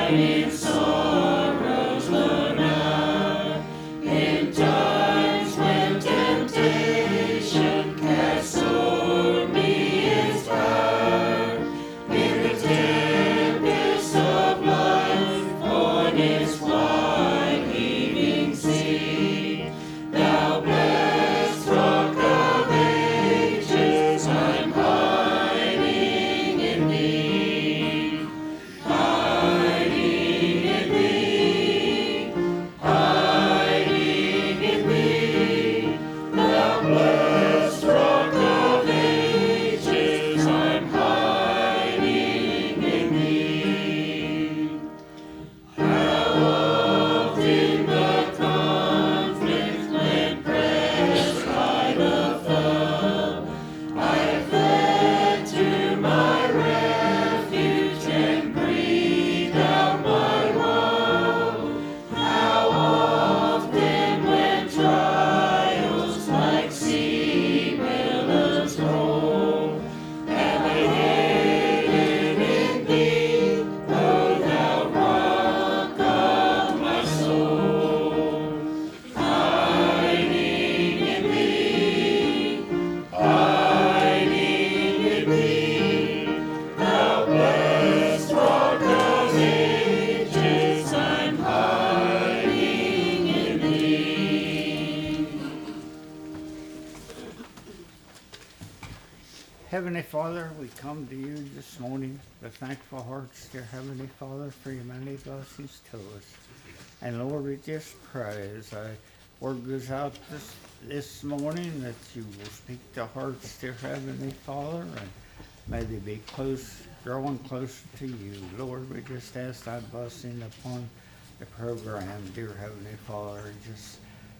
Heavenly Father, we come to you this morning with thankful hearts, dear Heavenly Father, for your many blessings to us. And Lord, we just pray as our word goes out this morning that you will speak to hearts, dear Heavenly Father, and may they be growing closer to you. Lord, we just ask thy blessing upon the program, dear Heavenly Father, and just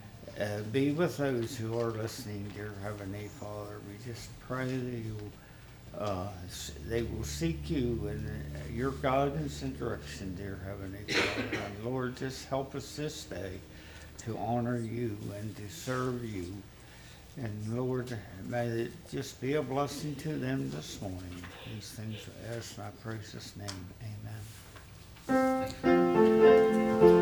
be with those who are listening, dear Heavenly Father. We just pray that they will seek you in your guidance and direction, dear Heavenly Father. And Lord, just help us this day to honor you and to serve you. And Lord, may it just be a blessing to them this morning. These things are asked in thy precious name. Amen.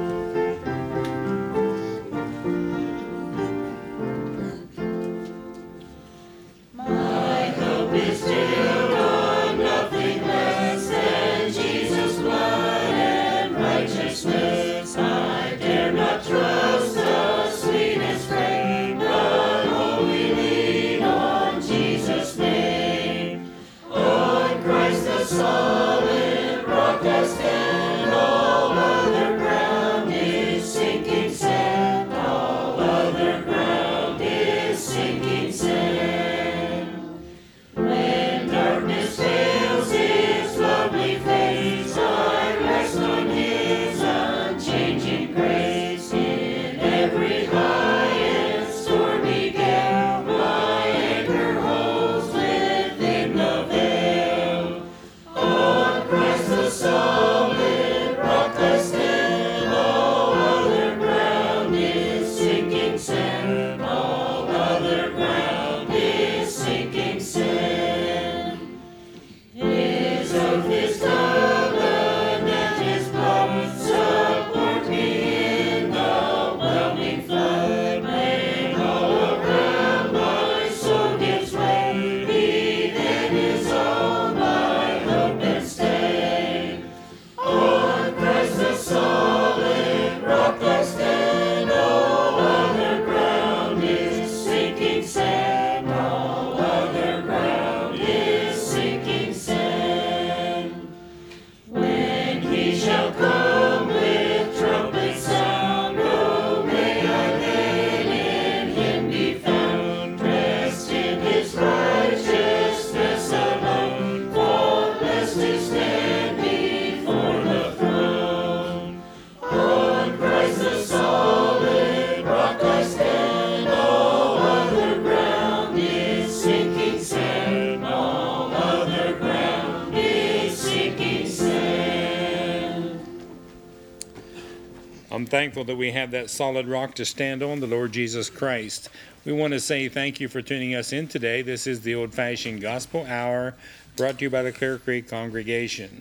I'm thankful that we have that solid rock to stand on, the Lord Jesus Christ. We want to say thank you for tuning us in today. This is the Old-Fashioned Gospel Hour, brought to you by the Clear Creek Congregation.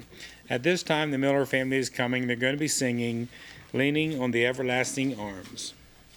At this time, the Miller family is coming. They're going to be singing Leaning on the Everlasting Arms.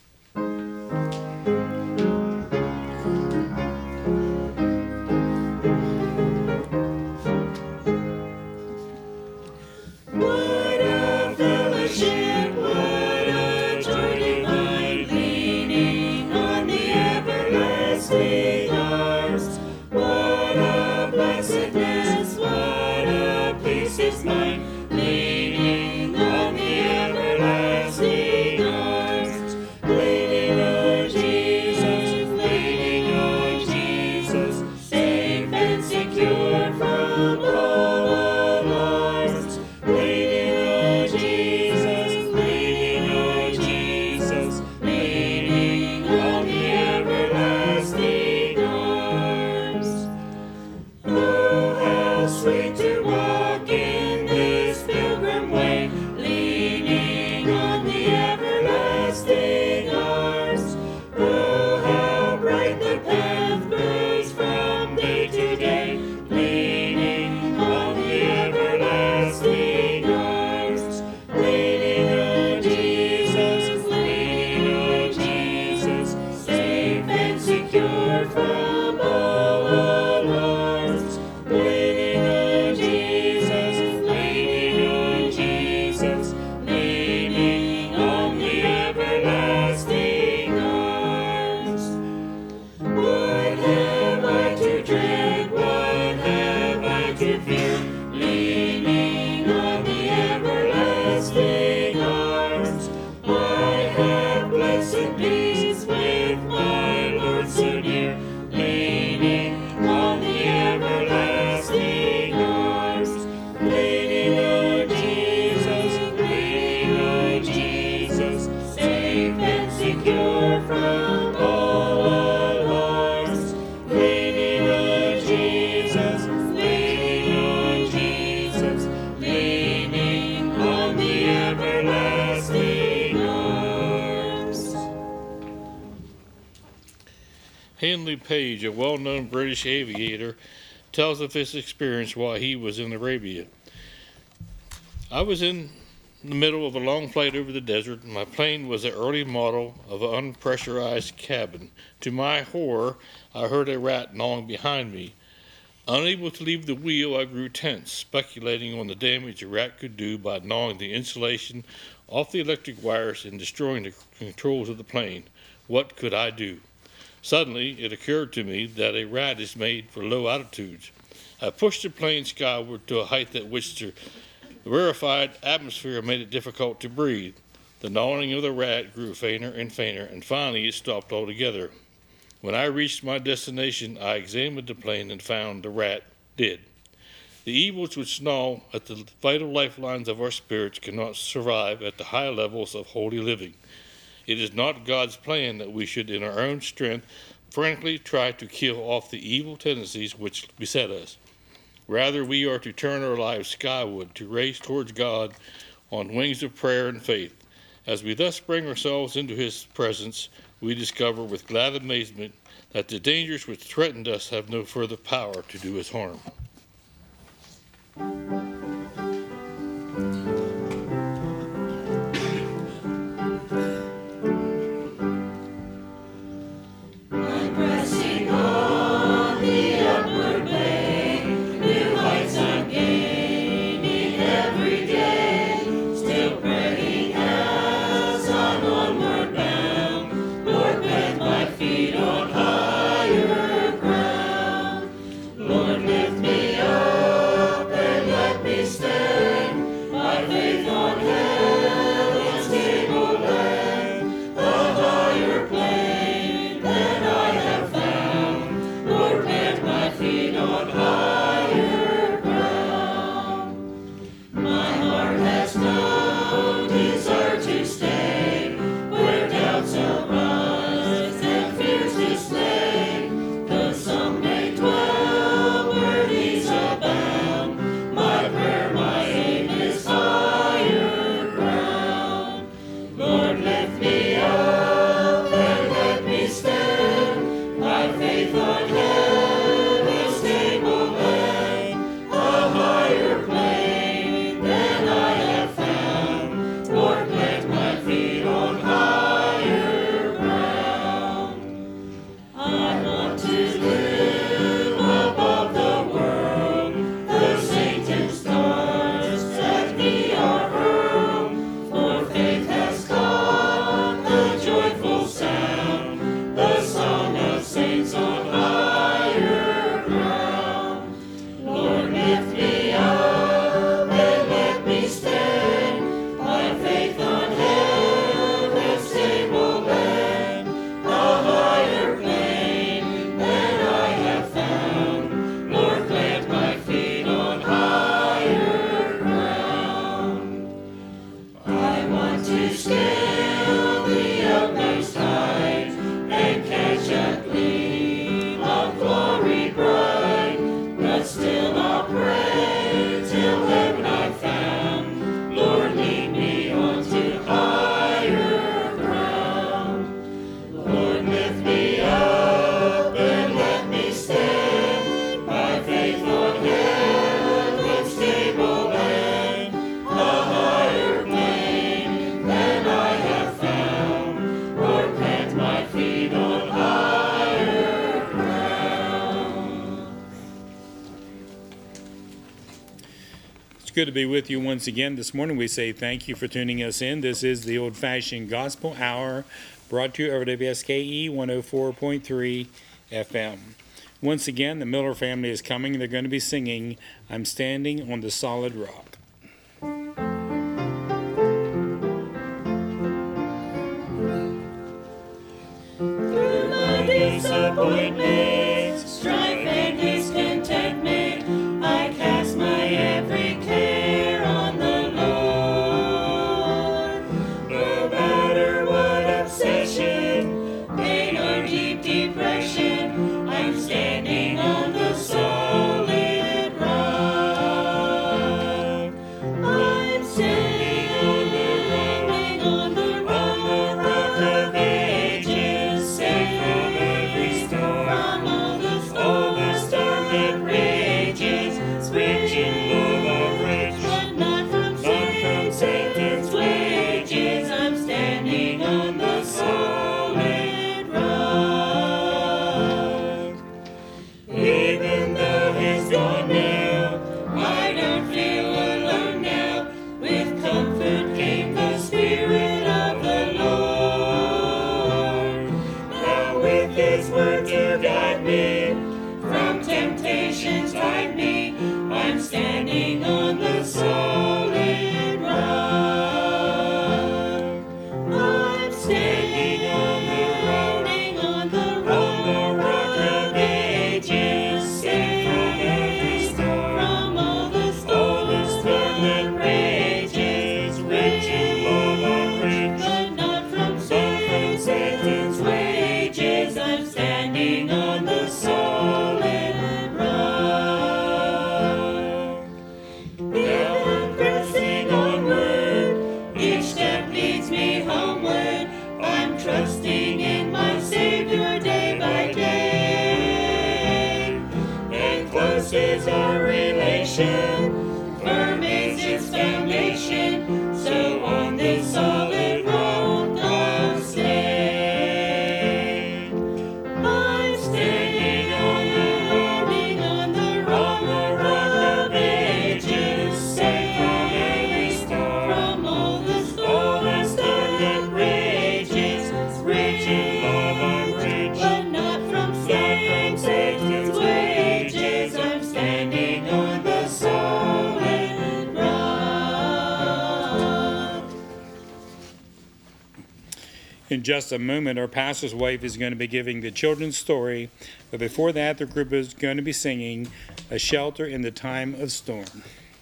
Henley Page, a well-known British aviator, tells of his experience while he was in Arabia. I was in the middle of a long flight over the desert. My plane was an early model of an unpressurized cabin. To my horror, I heard a rat gnawing behind me. Unable to leave the wheel, I grew tense, speculating on the damage a rat could do by gnawing the insulation off the electric wires and destroying the controls of the plane. What could I do? Suddenly, it occurred to me that a rat is made for low altitudes. I pushed the plane skyward to a height at which the rarefied atmosphere made it difficult to breathe. The gnawing of the rat grew fainter and fainter, and finally it stopped altogether. When I reached my destination, I examined the plane and found the rat dead. The evils which gnaw at the vital lifelines of our spirits cannot survive at the high levels of holy living. It is not God's plan that we should, in our own strength, frankly try to kill off the evil tendencies which beset us. Rather, we are to turn our lives skyward, to race towards God on wings of prayer and faith. As we thus bring ourselves into His presence, we discover with glad amazement that the dangers which threatened us have no further power to do us harm. good to be with you once again this morning. We say thank you for tuning us in. This is the Old Fashioned Gospel Hour, brought to you over WSKE 104.3 FM. Once again, the Miller family is coming. They're going to be singing, "I'm Standing on the Solid Rock." Through my disappointment, strife and discontentment, I cast my every care on the Lord. No matter what obsession, pain or deep depression, I'm standing on the solid rock. I'm standing on the rock of ages, safe from every storm, from all the storm that rages, switching love of rage, but not from Satan's wages. I'm standing on the solid rock. Even though he's gone now, I don't feel alone now. With comfort came the Spirit of the Lord. Now with His word to guide me, from temptations hide me, I'm standing on the solid rock. I'm standing on the rock of ages, safe from every storm, from all the storm that rages, rich in love I'm rich, but not from Satan's wages. I'm standing on the solid rock. Now I'm pressing onward, each step leads me homeward. I'm trusting in my Savior day by day. And close is our relation, firm is its foundation. So on this solid rock I'll stay. I'm standing on the rock of ages, safe from every storm, from all the storm that rages, rich in love I'm rich, but not from Satan's wages. I'm standing on the solid rock. In just a moment, our pastor's wife is going to be giving the children's story, but before that, the group is going to be singing "A Shelter in the Time of Storm."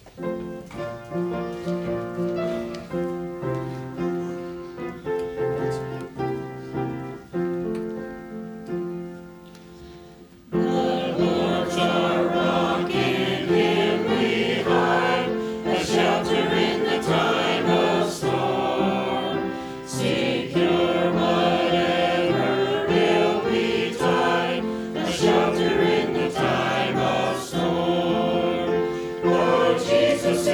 A shelter in the time of storm, secure whatever will betide. A shelter in the time of storm. Lord Jesus,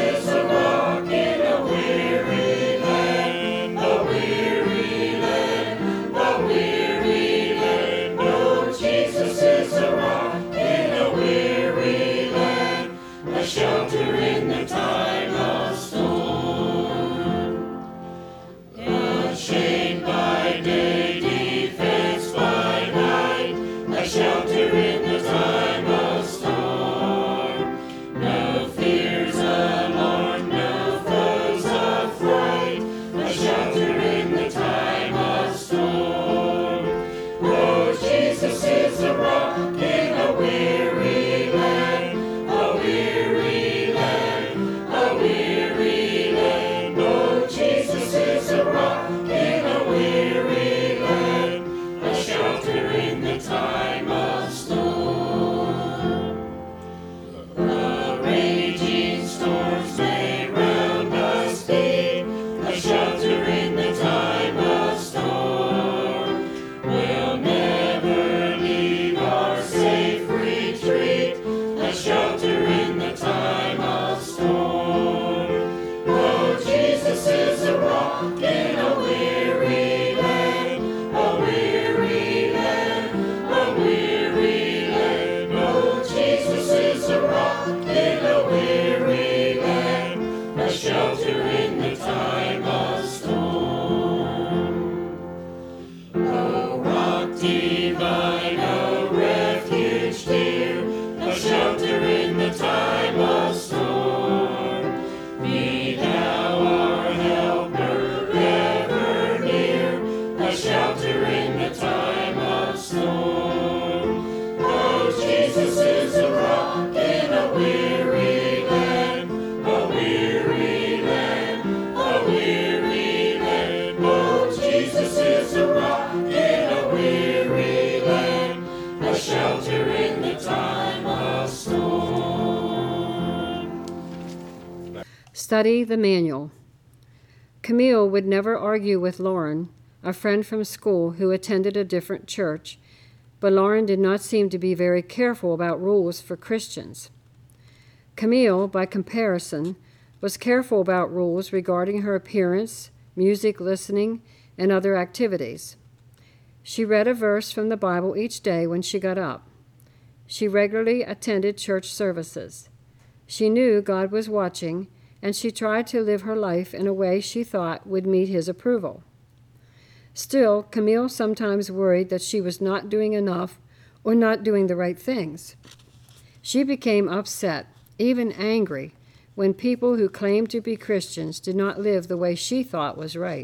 Study the manual. Camille would never argue with Lauren, a friend from school who attended a different church, but Lauren did not seem to be very careful about rules for Christians. Camille, by comparison, was careful about rules regarding her appearance, music listening, and other activities. She read a verse from the Bible each day when she got up. She regularly attended church services. She knew God was watching, and she tried to live her life in a way she thought would meet His approval. Still, Camille sometimes worried that she was not doing enough or not doing the right things. She became upset, even angry, when people who claimed to be Christians did not live the way she thought was right.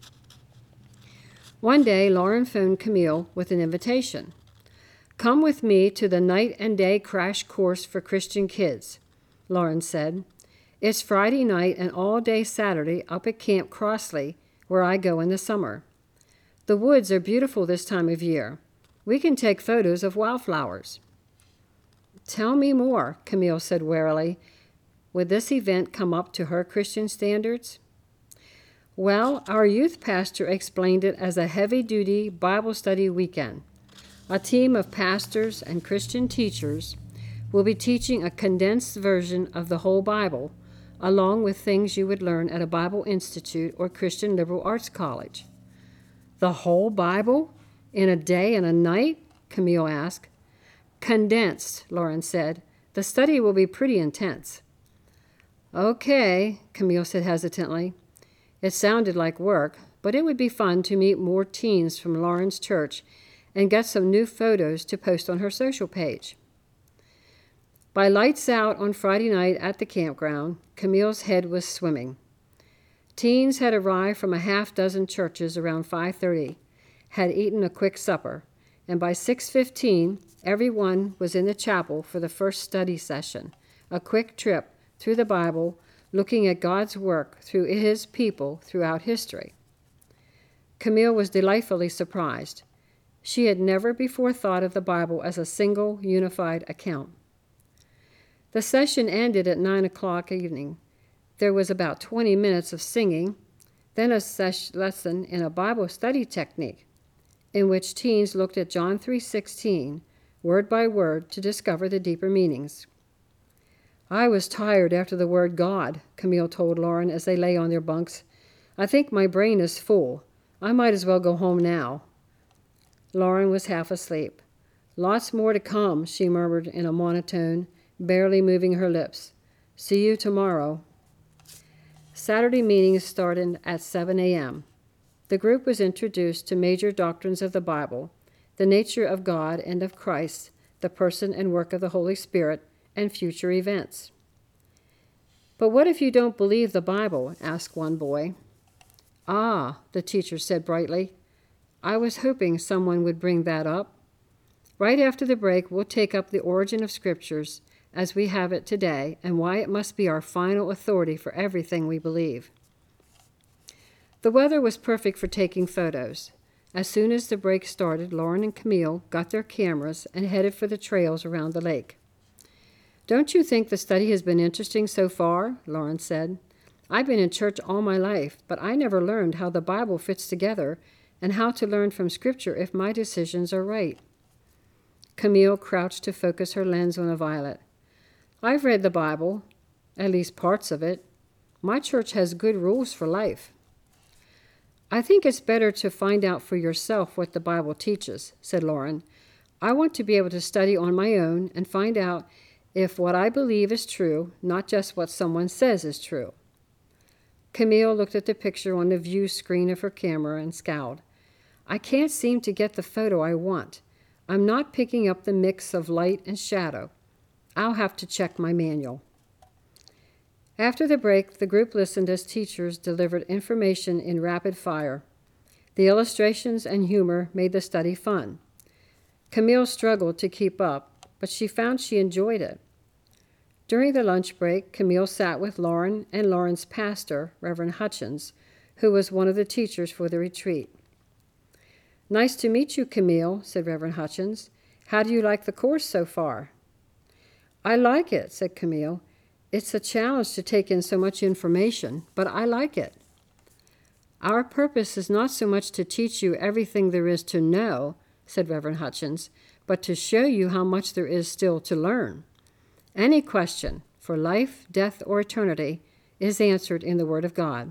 One day, Lauren phoned Camille with an invitation. "Come with me to the night and day crash course for Christian kids," Lauren said. "It's Friday night and all day Saturday up at Camp Crossley, where I go in the summer. The woods are beautiful this time of year. We can take photos of wildflowers." "Tell me more," Camille said warily. Would this event come up to her Christian standards? "Well, our youth pastor explained it as a heavy-duty Bible study weekend. A team of pastors and Christian teachers will be teaching a condensed version of the whole Bible, along with things you would learn at a Bible Institute or Christian liberal arts college." "The whole Bible? In a day and a night?" Camille asked. "Condensed," Lauren said. "The study will be pretty intense." "Okay," Camille said hesitantly. It sounded like work, but it would be fun to meet more teens from Lauren's church and get some new photos to post on her social page. By lights out on Friday night at the campground, Camille's head was swimming. Teens had arrived from a half-dozen churches around 5:30, had eaten a quick supper, and by 6:15, everyone was in the chapel for the first study session, a quick trip through the Bible, looking at God's work through His people throughout history. Camille was delightfully surprised. She had never before thought of the Bible as a single, unified account. The session ended at 9 o'clock evening. There was about 20 minutes of singing, then a lesson in a Bible study technique, in which teens looked at John 3:16, word by word, to discover the deeper meanings. "I was tired after the word God," Camille told Lauren as they lay on their bunks. "I think my brain is full. I might as well go home now." Lauren was half asleep. "Lots more to come," she murmured in a monotone, barely moving her lips. "See you tomorrow." Saturday meetings started at 7 a.m. The group was introduced to major doctrines of the Bible, the nature of God and of Christ, the person and work of the Holy Spirit, and future events. "But what if you don't believe the Bible?" asked one boy. "Ah," the teacher said brightly. "I was hoping someone would bring that up. Right after the break, we'll take up the origin of Scriptures as we have it today and why it must be our final authority for everything we believe." The weather was perfect for taking photos. As soon as the break started, Lauren and Camille got their cameras and headed for the trails around the lake. "Don't you think the study has been interesting so far?" Lauren said. "I've been in church all my life, but I never learned how the Bible fits together and how to learn from Scripture if my decisions are right." Camille crouched to focus her lens on a violet. "I've read the Bible, at least parts of it. My church has good rules for life." "I think it's better to find out for yourself what the Bible teaches," said Lauren. "I want to be able to study on my own and find out if what I believe is true, not just what someone says is true." Camille looked at the picture on the view screen of her camera and scowled. "I can't seem to get the photo I want. I'm not picking up the mix of light and shadow. I'll have to check my manual." After the break, the group listened as teachers delivered information in rapid fire. The illustrations and humor made the study fun. Camille struggled to keep up, but she found she enjoyed it. During the lunch break, Camille sat with Lauren and Lauren's pastor, Reverend Hutchins, who was one of the teachers for the retreat. "Nice to meet you, Camille," said Reverend Hutchins. "How do you like the course so far?" "I like it," said Camille. It's a challenge to take in so much information, but I like it. Our purpose is not so much to teach you everything there is to know, said Reverend Hutchins, but to show you how much there is still to learn. Any question, for life, death, or eternity, is answered in the Word of God.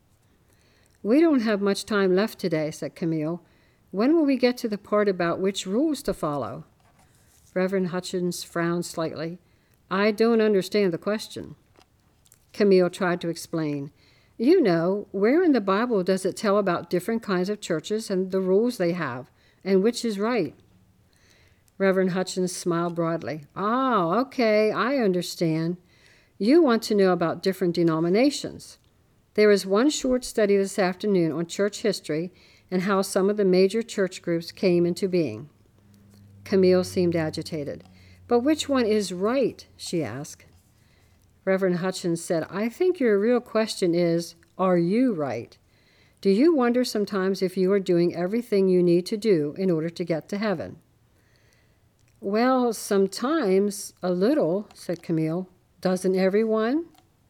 We don't have much time left today, said Camille. When will we get to the part about which rules to follow? Reverend Hutchins frowned slightly. I don't understand the question. Camille tried to explain. You know, where in the Bible does it tell about different kinds of churches and the rules they have, and which is right? Reverend Hutchins smiled broadly. Ah, okay, I understand. You want to know about different denominations. There is one short study this afternoon on church history and how some of the major church groups came into being. Camille seemed agitated. But which one is right? She asked. Reverend Hutchins said, I think your real question is, are you right? Do you wonder sometimes if you are doing everything you need to do in order to get to heaven? Well, sometimes, a little, said Camille. Doesn't everyone?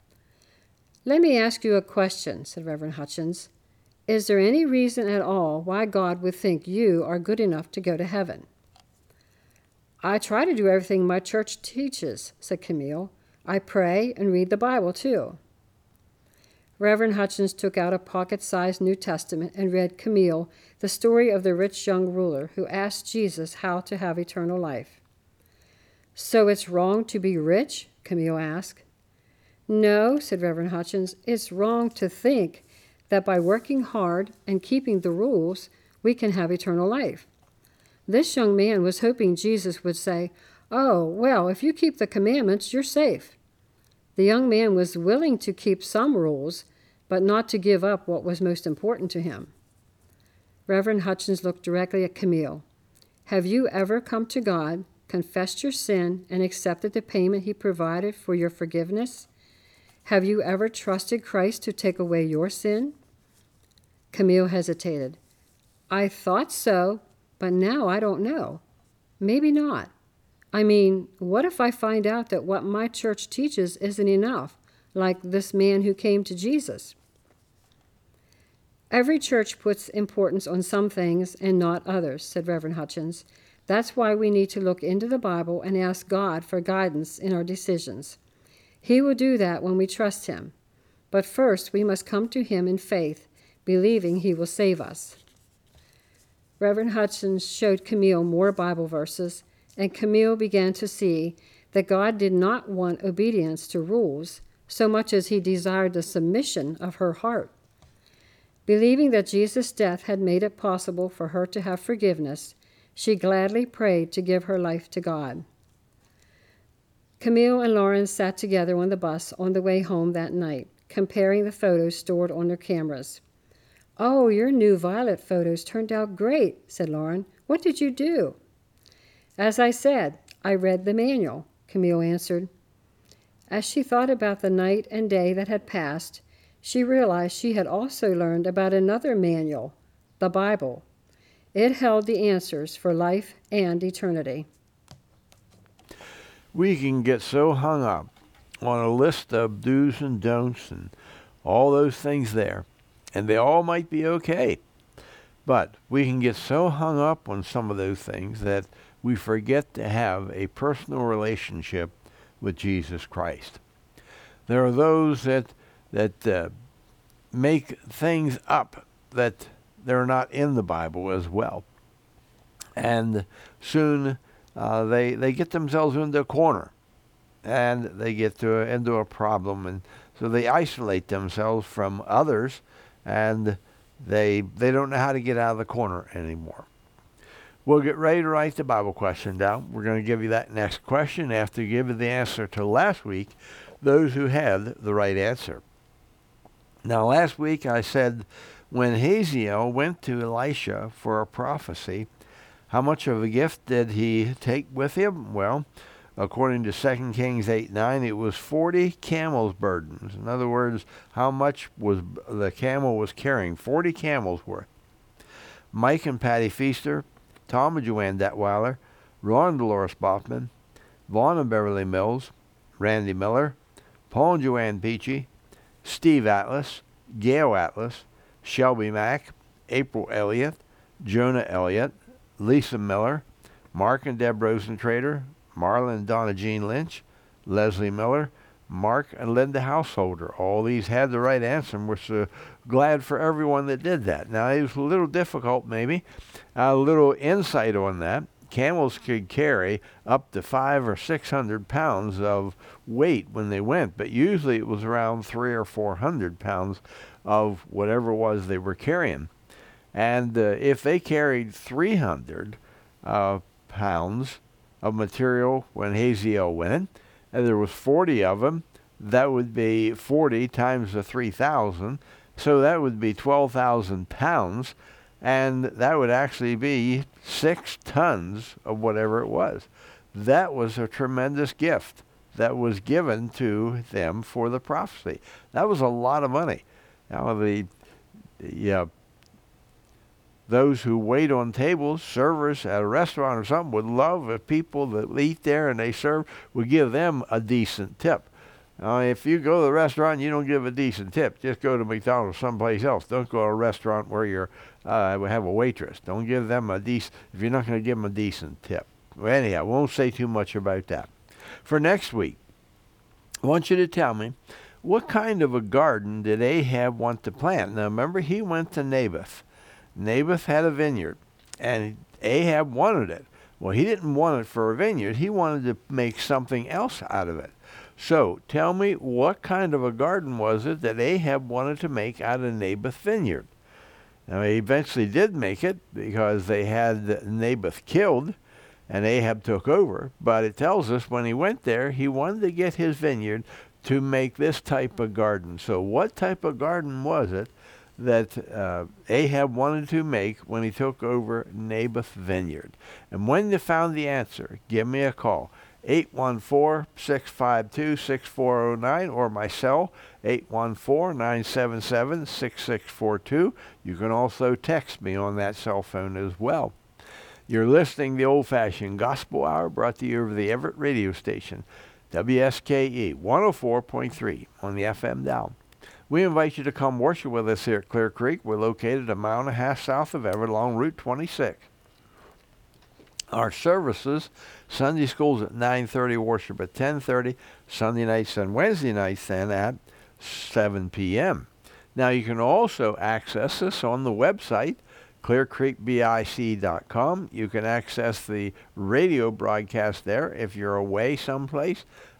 Let me ask you a question, said Reverend Hutchins. Is there any reason at all why God would think you are good enough to go to heaven? I try to do everything my church teaches, said Camille. I pray and read the Bible, too. Reverend Hutchins took out a pocket-sized New Testament and read Camille the story of the rich young ruler who asked Jesus how to have eternal life. So it's wrong to be rich? Camille asked. No, said Reverend Hutchins, it's wrong to think that by working hard and keeping the rules, we can have eternal life. This young man was hoping Jesus would say, Oh, well, if you keep the commandments, you're safe. The young man was willing to keep some rules, but not to give up what was most important to him. Reverend Hutchins looked directly at Camille. Have you ever come to God, confessed your sin, and accepted the payment he provided for your forgiveness? Have you ever trusted Christ to take away your sin? Camille hesitated. I thought so, but now I don't know. Maybe not. I mean, what if I find out that what my church teaches isn't enough, like this man who came to Jesus? Every church puts importance on some things and not others, said Reverend Hutchins. That's why we need to look into the Bible and ask God for guidance in our decisions. He will do that when we trust him. But first, we must come to him in faith, believing he will save us. Reverend Hutchins showed Camille more Bible verses, and Camille began to see that God did not want obedience to rules so much as he desired the submission of her heart. Believing that Jesus' death had made it possible for her to have forgiveness, she gladly prayed to give her life to God. Camille and Lauren sat together on the bus on the way home that night, comparing the photos stored on their cameras. Oh, your new Violet photos turned out great, said Lauren. What did you do? As I said, I read the manual, Camille answered. As she thought about the night and day that had passed, she realized she had also learned about another manual, the Bible. It held the answers for life and eternity. We can get so hung up on a list of do's and don'ts and all those things there, and they all might be okay. But we can get so hung up on some of those things that we forget to have a personal relationship with Jesus Christ. There are those that make things up that they're not in the Bible as well. And soon they get themselves into a corner, and they get into a problem, and so they isolate themselves from others, and they don't know how to get out of the corner anymore. We'll get ready to write the Bible question down. We're going to give you that next question after you give you the answer to last week, those who had the right answer. Now, last week I said when Hazael went to Elisha for a prophecy, how much of a gift did he take with him? Well, according to 2 Kings 8:9, it was 40 camels' burdens. In other words, how much was the camel was carrying? 40 camels worth. Mike and Patty Feaster, Tom and Joanne Detweiler, Ron and Dolores Boffman, Vaughn and Beverly Mills, Randy Miller, Paul and Joanne Peachy, Steve Atlas, Gail Atlas, Shelby Mack, April Elliott, Jonah Elliott, Lisa Miller, Mark and Deb Rosentrader, Marlon and Donna Jean Lynch, Leslie Miller, Mark and Linda Householder. All these had the right answer, and we're so glad for everyone that did that. Now, it was a little difficult, maybe. A little insight on that. Camels could carry up to 500 or 600 pounds of weight when they went, but usually it was around 300 or 400 pounds of whatever it was they were carrying. And if they carried 300 pounds of material when Haziel went, and there was 40 of them, that would be 40 times the 3,000, so that would be 12,000 pounds, and that would actually be 6 tons of whatever it was. That was a tremendous gift that was given to them for the prophecy. That was a lot of money. Now, those who wait on tables, servers at a restaurant or something, would love if people that eat there and they serve would give them a decent tip. If you go to the restaurant and you don't give a decent tip, just go to McDonald's someplace else. Don't go to a restaurant where you're have a waitress. Don't give them a decent, if you're not going to give them a decent tip. Well, anyhow, I won't say too much about that. For next week, I want you to tell me, what kind of a garden did Ahab want to plant? Now, remember, he went to Naboth. Naboth had a vineyard, and Ahab wanted it. Well, he didn't want it for a vineyard. He wanted to make something else out of it. So, tell me, what kind of a garden was it that Ahab wanted to make out of Naboth's vineyard? Now, he eventually did make it because they had Naboth killed, and Ahab took over. But it tells us when he went there, he wanted to get his vineyard to make this type of garden. So, what type of garden was it that Ahab wanted to make when he took over Naboth's vineyard? And when you found the answer, give me a call, 814-652-6409, or my cell, 814-977-6642. You can also text me on that cell phone as well. You're listening to the Old-Fashioned Gospel Hour, brought to you over the Everett radio station, WSKE 104.3 on the FM dial. We invite you to come worship with us here at Clear Creek. We're located 1.5 miles south of Everett along Route 26. Our services, Sunday schools at 9:30, worship at 10:30, Sunday nights and Wednesday nights then at 7 p.m. Now you can also access us on the website, clearcreekbic.com. You can access the radio broadcast there if you're away someplace.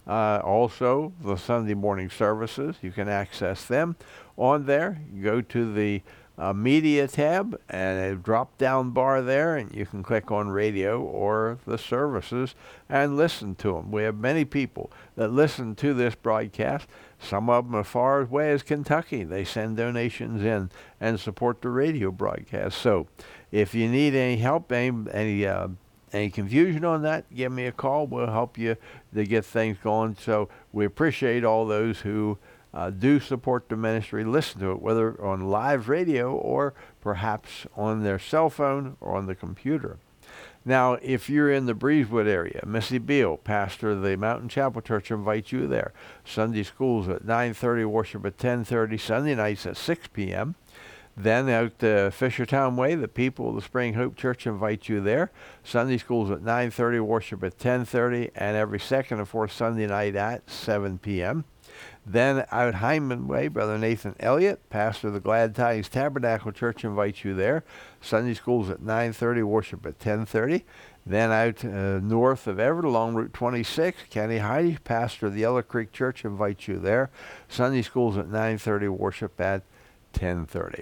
Also, the Sunday morning services, you can access them on there. You go to the media tab and a drop down bar there, and you can click on radio or the services and listen to them. We have many people that listen to this broadcast. Some of them as far away as Kentucky. They send donations in and support the radio broadcast. So if you need any help, any confusion on that, give me a call. We'll help you to get things going. So we appreciate all those who do support the ministry, listen to it, whether on live radio or perhaps on their cell phone or on the computer. Now, if you're in the Breezewood area, Missy Beal, pastor of the Mountain Chapel Church, invites you there. Sunday schools at 9:30, worship at 10:30, Sunday nights at 6 p.m. Then out Fishertown Way, the people of the Spring Hope Church invite you there. Sunday schools at 9:30, worship at 10:30, and every second and fourth Sunday night at 7 p.m. Then out Hyman Way, Brother Nathan Elliott, pastor of the Glad Tidings Tabernacle Church, invites you there. Sunday schools at 9:30, worship at 10:30. Then out north of Everett along Route 26, Kenny Heidi, pastor of the Yellow Creek Church, invites you there. Sunday schools at 9:30, worship at 10:30.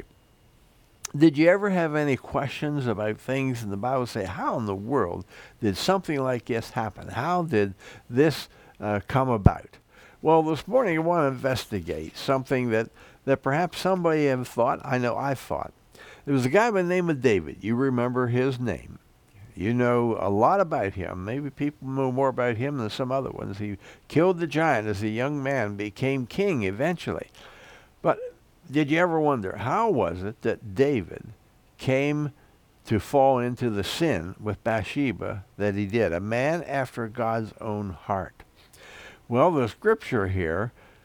Did you ever have any questions about things in the Bible? Say, how in the world did something like this happen? How did this come about? Well, this morning I want to investigate something that perhaps somebody have thought. I know I thought. There was a guy by the name of David. You remember his name. You know a lot about him. Maybe people know more about him than some other ones. He killed the giant as a young man, became king eventually. But did you ever wonder, how was it that David came to fall into the sin with Bathsheba that he did? A man after God's own heart. Well, the scripture here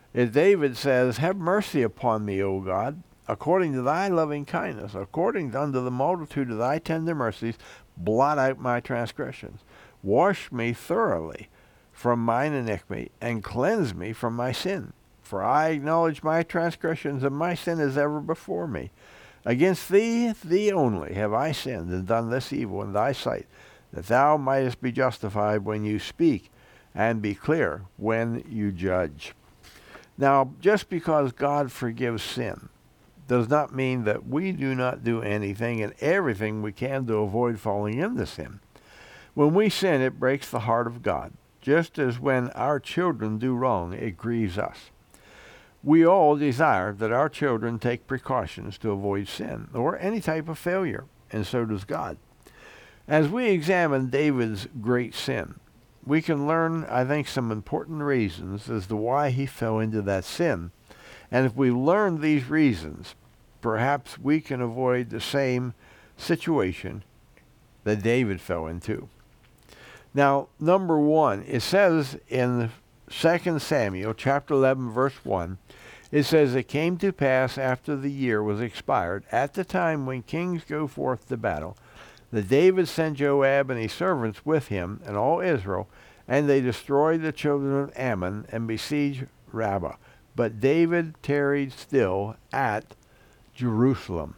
David says, "Have mercy upon me, O God, according to thy loving kindness, according unto the multitude of thy tender mercies, blot out my transgressions. Wash me thoroughly from mine iniquity, and cleanse me from my sin. For I acknowledge my transgressions, and my sin is ever before me. Against thee, thee only, have I sinned, and done this evil in thy sight, that thou mightest be justified when you speak, and be clear when you judge." Now, just because God forgives sin does not mean that we do not do anything and everything we can to avoid falling into sin. When we sin, it breaks the heart of God. Just as when our children do wrong, it grieves us. We all desire that our children take precautions to avoid sin or any type of failure, and so does God. As we examine David's great sin, we can learn, I think, some important reasons as to why he fell into that sin. And if we learn these reasons, perhaps we can avoid the same situation that David fell into. Now, number one, it says in 2 Samuel chapter 11, verse 1, it says, "It came to pass after the year was expired, at the time when kings go forth to battle, that David sent Joab and his servants with him and all Israel, and they destroyed the children of Ammon and besieged Rabbah. But David tarried still at Jerusalem."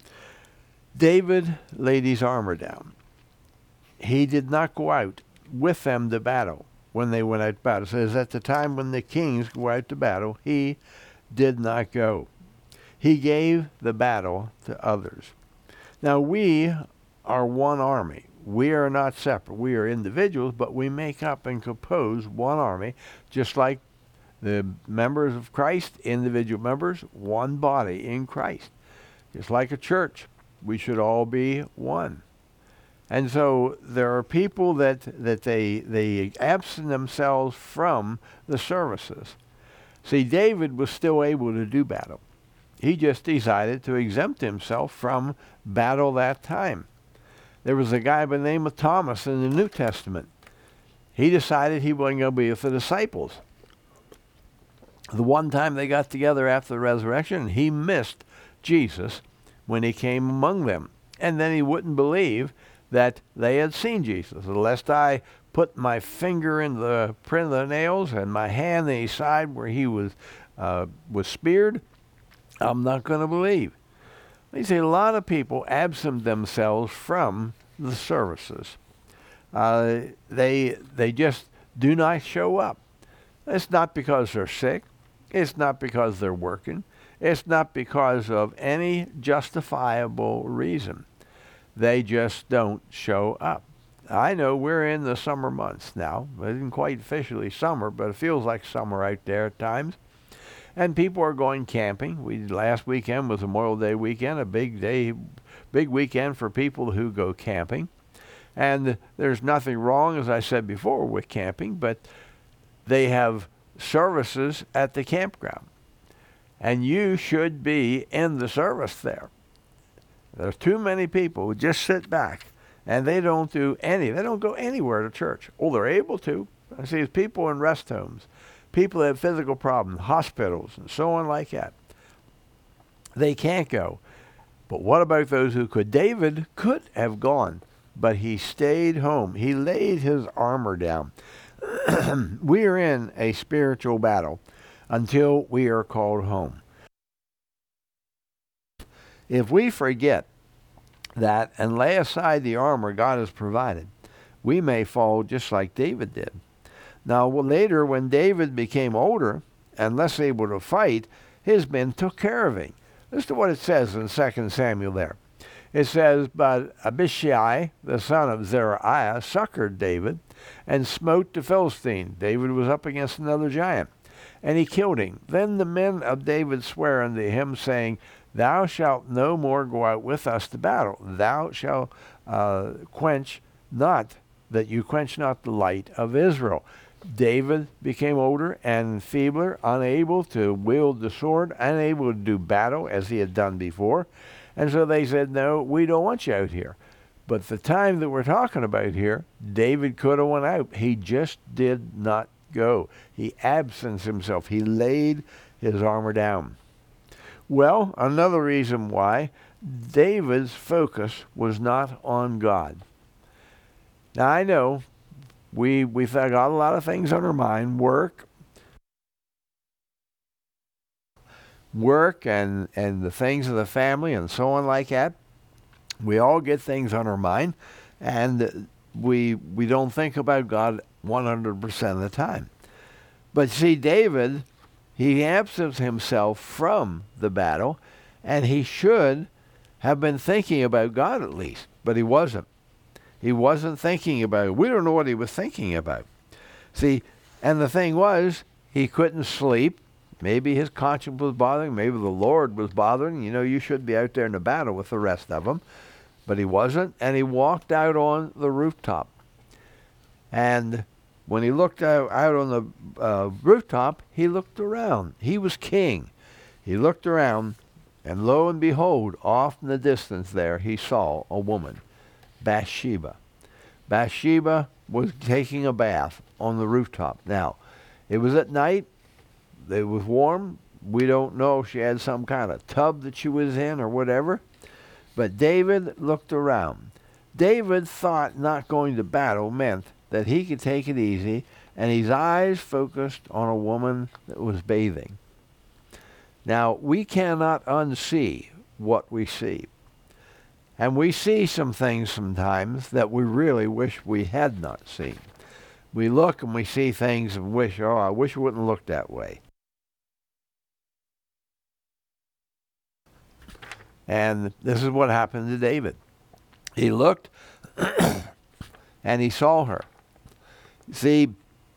David laid his armor down. He did not go out with them to battle when they went out to battle. It says at the time when the kings go out to battle, he did not go. He gave the battle to others. Now we are one army. We are not separate. We are individuals, but we make up and compose one army, just like the members of Christ, individual members, one body in Christ. Just like a church, we should all be one. And so there are people that they absent themselves from the services. See, David was still able to do battle. He just decided to exempt himself from battle that time. There was a guy by the name of Thomas in the New Testament. He decided he wasn't going to be with the disciples. The one time they got together after the resurrection, he missed Jesus when he came among them. And then he wouldn't believe that they had seen Jesus. "Unless I put my finger in the print of the nails and my hand in his side where he was speared, I'm not going to believe." You see, a lot of people absent themselves from the services. They just do not show up. It's not because they're sick. It's not because they're working. It's not because of any justifiable reason. They just don't show up. I know we're in the summer months now. It isn't quite officially summer, but it feels like summer out there at times. And people are going camping. Last weekend was Memorial Day weekend, a big weekend for people who go camping. And there's nothing wrong, as I said before, with camping, but they have services at the campground. And you should be in the service there. There's too many people who just sit back and they don't do any. They don't go anywhere to church. Oh, they're able to. I see people in rest homes, people that have physical problems, hospitals, and so on like that. They can't go. But what about those who could? David could have gone, but he stayed home. He laid his armor down. We are in a spiritual battle until we are called home. If we forget that and lay aside the armor God has provided, we may fall just like David did. Now, later, when David became older and less able to fight, his men took care of him. Listen to what it says in 2 Samuel there. It says, "But Abishai, the son of Zeruiah, succored David and smote the Philistine." David was up against another giant, and he killed him. Then the men of David sware unto him, saying, "Thou shalt no more go out with us to battle. Thou shalt quench not the light of Israel." David became older and feebler, unable to wield the sword, unable to do battle as he had done before. And so they said, "No, we don't want you out here." But the time that we're talking about here, David could have went out. He just did not go. He absents himself. He laid his armor down. Well, another reason why David's focus was not on God. Now, I know we've got a lot of things on our mind, work and the things of the family and so on like that. We all get things on our mind, and we don't think about God 100% of the time. But see, David, he absents himself from the battle, and he should have been thinking about God at least, but he wasn't. He wasn't thinking about it. We don't know what he was thinking about. See, and the thing was, he couldn't sleep. Maybe his conscience was bothering. Maybe the Lord was bothering. You know, you should be out there in the battle with the rest of them. But he wasn't, and he walked out on the rooftop. And when he looked out on the rooftop, he looked around. He was king. He looked around, and lo and behold, off in the distance there, he saw a woman, Bathsheba. Bathsheba was taking a bath on the rooftop. Now, it was at night. It was warm. We don't know if she had some kind of tub that she was in or whatever. But David looked around. David thought not going to battle meant that he could take it easy, and his eyes focused on a woman that was bathing. Now, we cannot unsee what we see. And we see some things sometimes that we really wish we had not seen. We look and we see things and wish, oh, I wish it wouldn't look that way. And this is what happened to David. He looked and he saw her. See,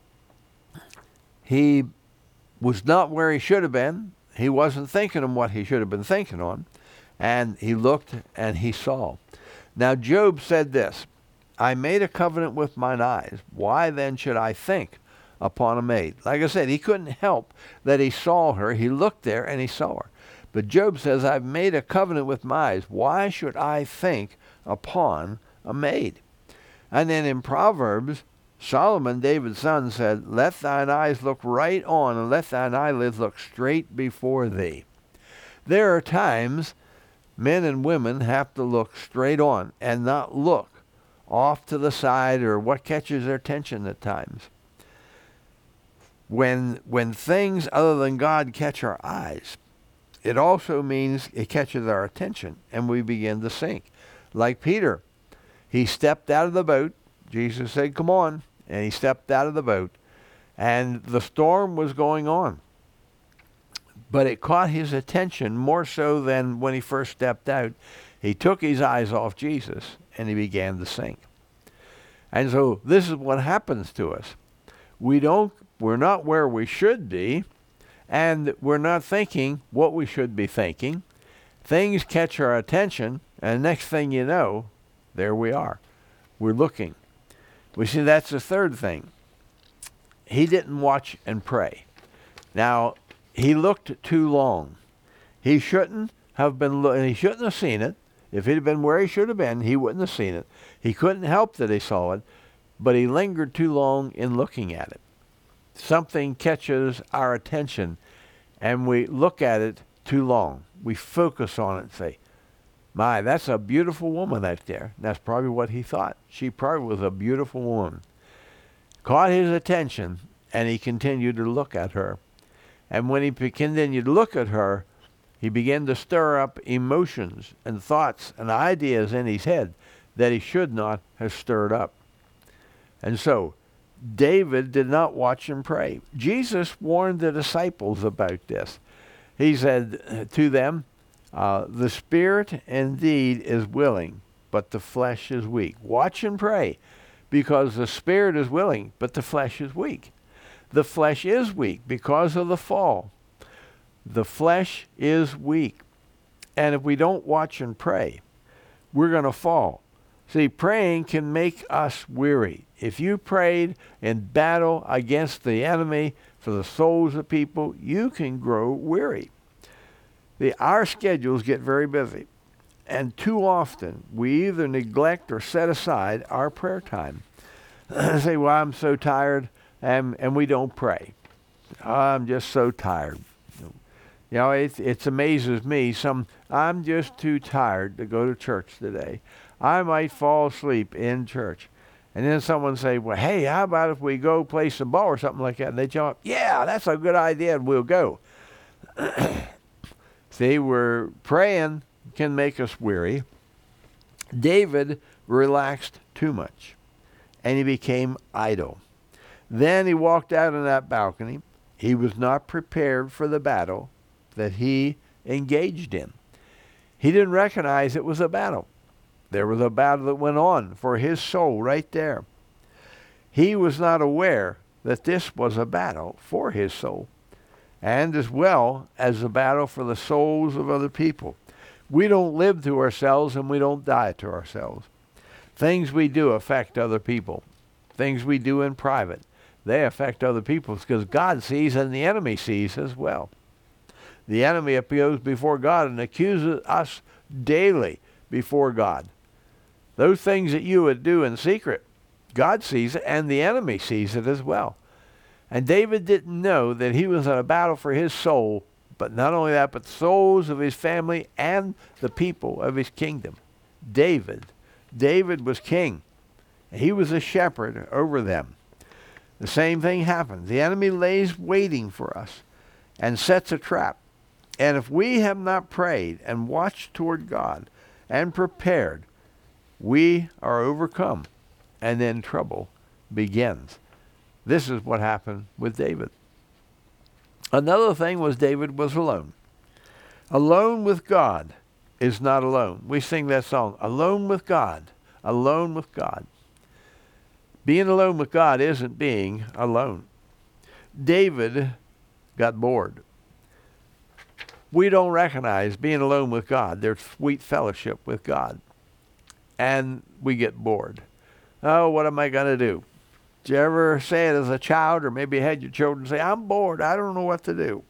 he was not where he should have been. He wasn't thinking of what he should have been thinking on. And he looked and he saw. Now Job said this, I made a covenant with mine eyes. Why then should I think upon a maid? Like I said, he couldn't help that he saw her. He looked there and he saw her. But Job says, I've made a covenant with my eyes. Why should I think upon a maid? And then in Proverbs, Solomon, David's son, said, let thine eyes look right on, and let thine eyelids look straight before thee. There are times men and women have to look straight on and not look off to the side or what catches their attention at times. When things other than God catch our eyes, it also means it catches our attention and we begin to sink. Like Peter, he stepped out of the boat. Jesus said, come on. And he stepped out of the boat. And the storm was going on. But it caught his attention more so than when he first stepped out. He took his eyes off Jesus and he began to sink. And so this is what happens to us. We're not where we should be. And we're not thinking what we should be thinking. Things catch our attention, and next thing you know, there we are. We're looking. We see that's the third thing. He didn't watch and pray. Now, he looked too long. He shouldn't have he shouldn't have seen it. If he'd have been where he should have been, he wouldn't have seen it. He couldn't help that he saw it, but he lingered too long in looking at it. Something catches our attention and we look at it too long. We focus on it and say, my, that's a beautiful woman out there. That's probably what he thought. She probably was a beautiful woman. Caught his attention and he continued to look at her. And when he continued to look at her, he began to stir up emotions and thoughts and ideas in his head that he should not have stirred up. And so, David did not watch and pray. Jesus warned the disciples about this. He said to them, the spirit indeed is willing, but the flesh is weak. Watch and pray, because the spirit is willing, but the flesh is weak. The flesh is weak because of the fall. The flesh is weak. And if we don't watch and pray, we're going to fall. See, praying can make us weary. If you prayed in battle against the enemy for the souls of people, you can grow weary. Our schedules get very busy. And too often, we either neglect or set aside our prayer time. Say, well, I'm so tired. and we don't pray. I'm just so tired. You know, it amazes me. I'm just too tired to go to church today. I might fall asleep in church. And then someone say, well, hey, how about if we go play some ball or something like that? And they jump up, yeah, that's a good idea, and we'll go. See, we're praying can make us weary. David relaxed too much, and he became idle. Then he walked out on that balcony. He was not prepared for the battle that he engaged in. He didn't recognize it was a battle. There was a battle that went on for his soul right there. He was not aware that this was a battle for his soul, and as well as a battle for the souls of other people. We don't live to ourselves and we don't die to ourselves. Things we do affect other people. Things we do in private, they affect other people because God sees and the enemy sees as well. The enemy appears before God and accuses us daily before God. Those things that you would do in secret, God sees it and the enemy sees it as well. And David didn't know that he was in a battle for his soul, but not only that, but the souls of his family and the people of his kingdom. David was king. He was a shepherd over them. The same thing happens. The enemy lays waiting for us and sets a trap. And if we have not prayed and watched toward God and prepared, we are overcome, and then trouble begins. This is what happened with David. Another thing was David was alone. Alone with God is not alone. We sing that song, Alone with God, Alone with God. Being alone with God isn't being alone. David got bored. We don't recognize being alone with God. There's sweet fellowship with God. And we get bored. Oh, what am I going to do? Did you ever say it as a child, or maybe you had your children say, I'm bored, I don't know what to do?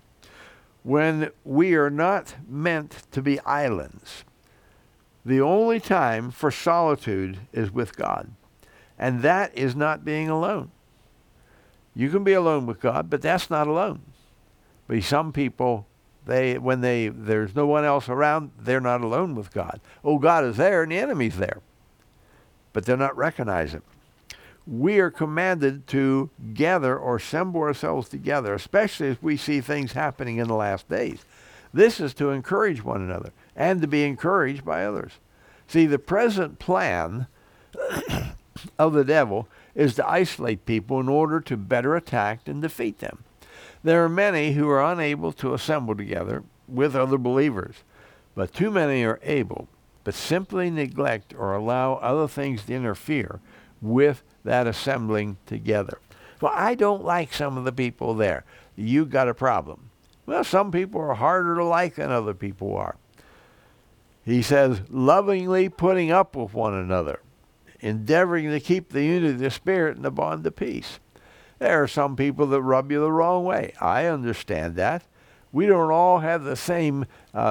When we are not meant to be islands, the only time for solitude is with God. And that is not being alone. You can be alone with God, but that's not alone. But some people, when there's no one else around, they're not alone with God. Oh, God is there and the enemy's there. But they're not recognizing. We are commanded to gather or assemble ourselves together, especially as we see things happening in the last days. This is to encourage one another and to be encouraged by others. See, the present plan of the devil is to isolate people in order to better attack and defeat them. There are many who are unable to assemble together with other believers, but too many are able, but simply neglect or allow other things to interfere with that assembling together. Well, I don't like some of the people there. You got a problem. Well, some people are harder to like than other people are. He says, lovingly putting up with one another, endeavoring to keep the unity of the Spirit and the bond of peace. There are some people that rub you the wrong way. I understand that. We don't all have the same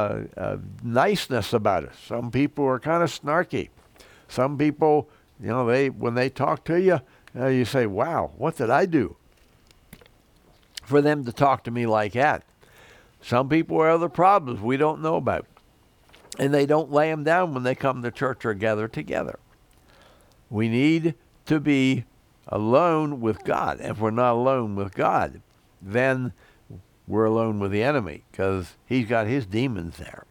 niceness about us. Some people are kind of snarky. Some people, when they talk to you, you say, wow, what did I do for them to talk to me like that? Some people have other problems we don't know about. And they don't lay them down when they come to church or gather together. We need to be alone with God. If we're not alone with God, then we're alone with the enemy because he's got his demons there.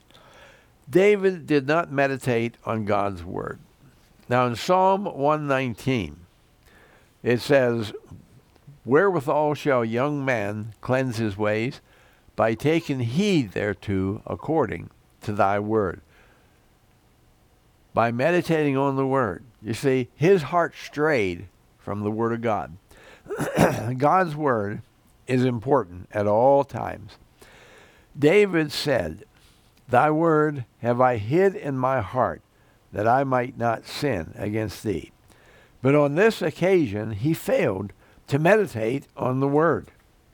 David did not meditate on God's word. Now in Psalm 119, it says, wherewithal shall a young man cleanse his ways? By taking heed thereto according to thy word. By meditating on the word. You see, his heart strayed from the word of God. God's word is important at all times. David said, thy word have I hid in my heart, that I might not sin against thee. But on this occasion, he failed to meditate on the word.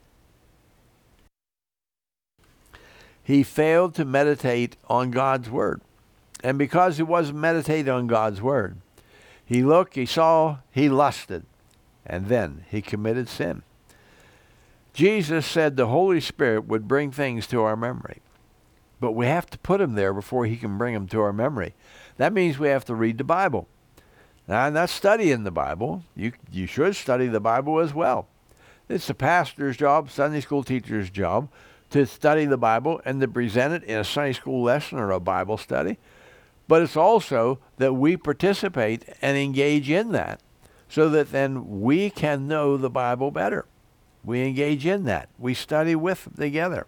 He failed to meditate on God's word. And because he wasn't meditating on God's word, he looked, he saw, he lusted. and then he committed sin. Jesus said the Holy Spirit would bring things to our memory, but we have to put him there before he can bring them to our memory. That means we have to read the Bible. Now, I'm not studying the Bible. You should study the Bible as well. It's the pastor's job, Sunday school teacher's job, to study the Bible and to present it in a Sunday school lesson or a Bible study. But it's also that we participate and engage in that so that then we can know the Bible better. We engage in that. We study with together.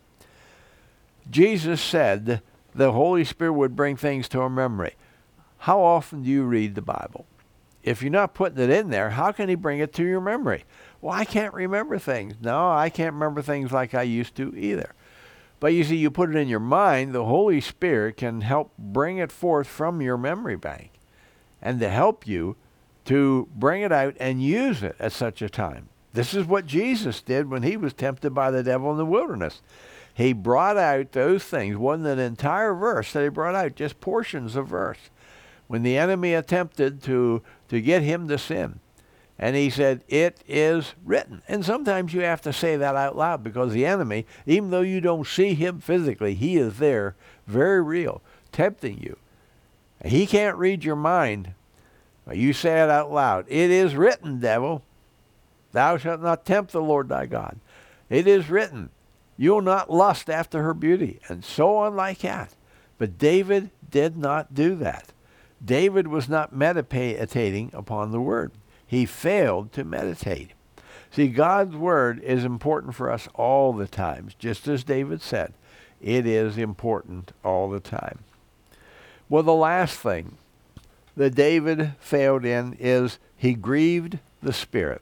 Jesus said the Holy Spirit would bring things to our memory. How often do you read the Bible? If you're not putting it in there, how can he bring it to your memory? Well, I can't remember things. No, I can't remember things like I used to either. But you see, you put it in your mind, the Holy Spirit can help bring it forth from your memory bank and to help you to bring it out and use it at such a time. This is what Jesus did when he was tempted by the devil in the wilderness. He brought out those things. It wasn't an entire verse that he brought out, just portions of verse. When the enemy attempted to get him to sin, and he said, "It is written." And sometimes you have to say that out loud because the enemy, even though you don't see him physically, he is there, very real, tempting you. He can't read your mind, but you say it out loud. "It is written, devil, thou shalt not tempt the Lord thy God. It is written, you'll not lust after her beauty," and so on like that. But David did not do that. David was not meditating upon the word. He failed to meditate. See, God's word is important for us all the time. Just as David said, it is important all the time. Well, the last thing that David failed in is he grieved the Spirit.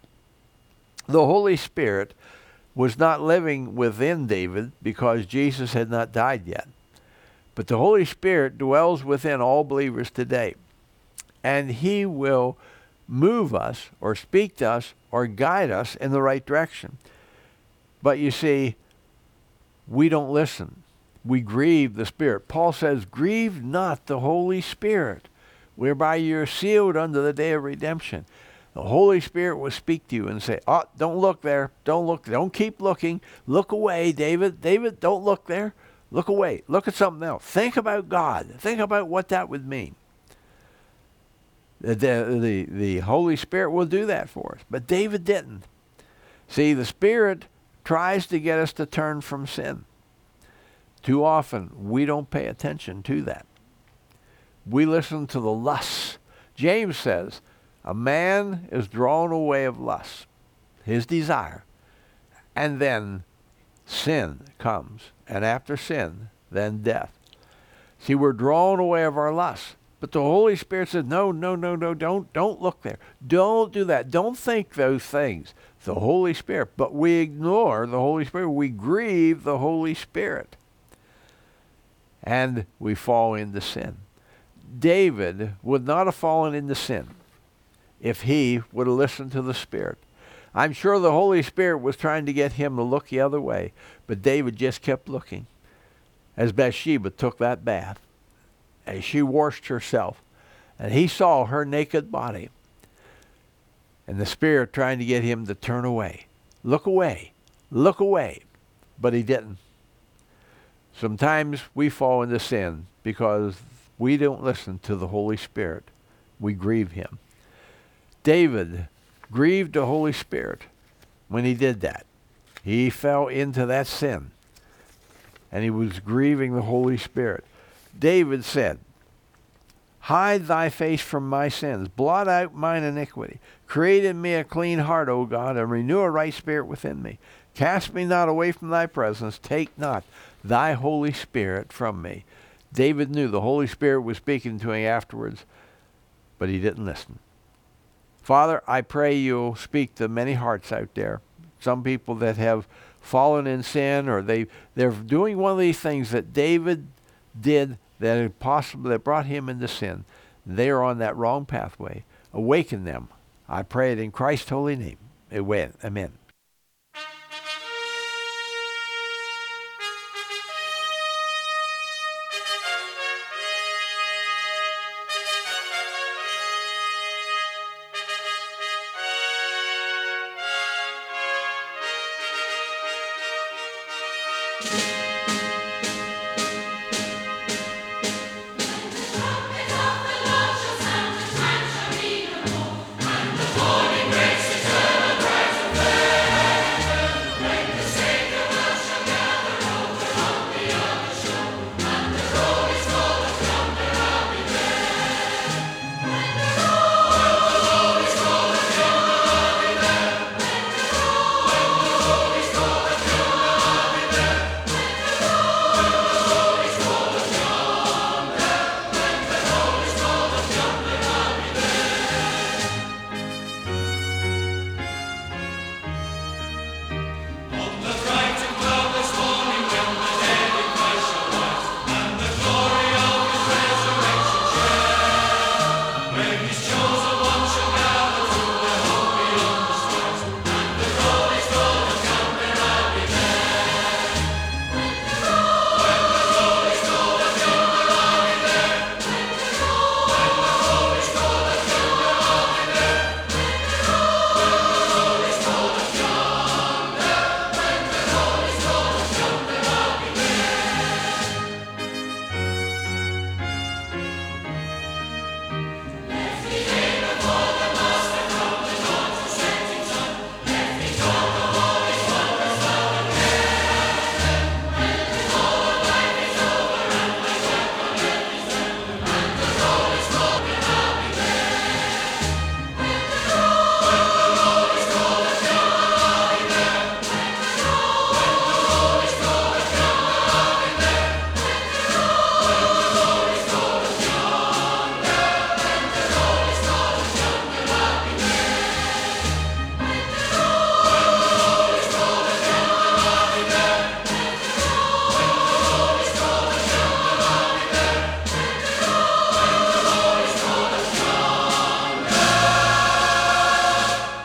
The Holy Spirit was not living within David because Jesus had not died yet. But the Holy Spirit dwells within all believers today. And he will move us or speak to us or guide us in the right direction. But you see, we don't listen. We grieve the Spirit. Paul says, "Grieve not the Holy Spirit, whereby you're sealed unto the day of redemption." The Holy Spirit will speak to you and say, "Oh, don't look there. Don't look. Don't keep looking. Look away, David. David, don't look there. Look away. Look at something else. Think about God. Think about what that would mean." The Holy Spirit will do that for us. But David didn't. See, the Spirit tries to get us to turn from sin. Too often, we don't pay attention to that. We listen to the lusts. James says, a man is drawn away of lust, his desire, and then sin comes. And after sin, then death. See, we're drawn away of our lusts. But the Holy Spirit says, no, don't look there. Don't do that. Don't think those things. The Holy Spirit. But we ignore the Holy Spirit. We grieve the Holy Spirit. And we fall into sin. David would not have fallen into sin if he would have listened to the Spirit. I'm sure the Holy Spirit was trying to get him to look the other way. But David just kept looking. As Bathsheba took that bath, as she washed herself, and he saw her naked body, and the Spirit trying to get him to turn away. Look away. Look away. But he didn't. Sometimes we fall into sin because we don't listen to the Holy Spirit. We grieve him. David grieved the Holy Spirit when he did that. He fell into that sin, and he was grieving the Holy Spirit. David said, "Hide thy face from my sins. Blot out mine iniquity. Create in me a clean heart, O God, and renew a right spirit within me. Cast me not away from thy presence. Take not thy Holy Spirit from me." David knew the Holy Spirit was speaking to him afterwards, but he didn't listen. Father, I pray you'll speak to many hearts out there. Some people that have fallen in sin, or they're doing one of these things that David did that brought him into sin. They are on that wrong pathway. Awaken them. I pray it in Christ's holy name. Amen.